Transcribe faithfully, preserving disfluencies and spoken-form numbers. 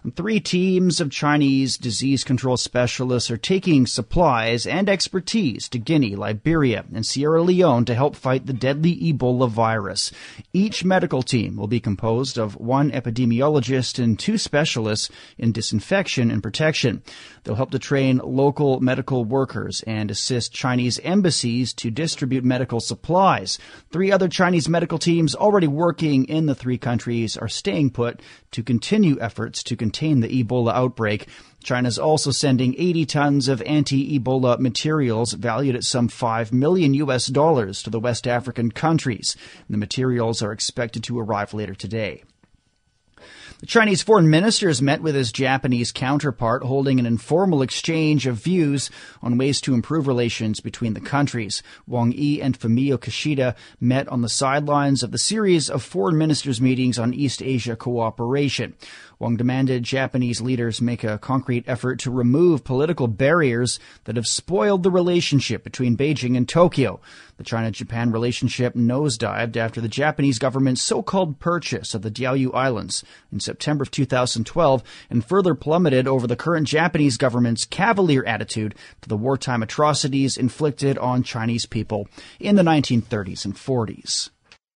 Three teams of Chinese disease control specialists are taking supplies and expertise to Guinea, Liberia, and Sierra Leone to help fight the deadly Ebola virus. Each medical team will be composed of one epidemiologist and two specialists in disinfection and protection. They'll help to train local medical workers and assist Chinese embassies to distribute medical supplies. Three other Chinese medical teams already working in the three countries are staying put to continue efforts to contain the Ebola outbreak. China's also sending eighty tons of anti-Ebola materials valued at some five million U S dollars to the West African countries. The materials are expected to arrive later today. The Chinese foreign minister has met with his Japanese counterpart, holding an informal exchange of views on ways to improve relations between the countries. Wang Yi and Fumio Kishida met on the sidelines of the series of foreign ministers' meetings on East Asia cooperation. Wang demanded Japanese leaders make a concrete effort to remove political barriers that have spoiled the relationship between Beijing and Tokyo. The China-Japan relationship nosedived after the Japanese government's so-called purchase of the Diaoyu Islands in September of two thousand twelve, and further plummeted over the current Japanese government's cavalier attitude to the wartime atrocities inflicted on Chinese people in the nineteen thirties and forties.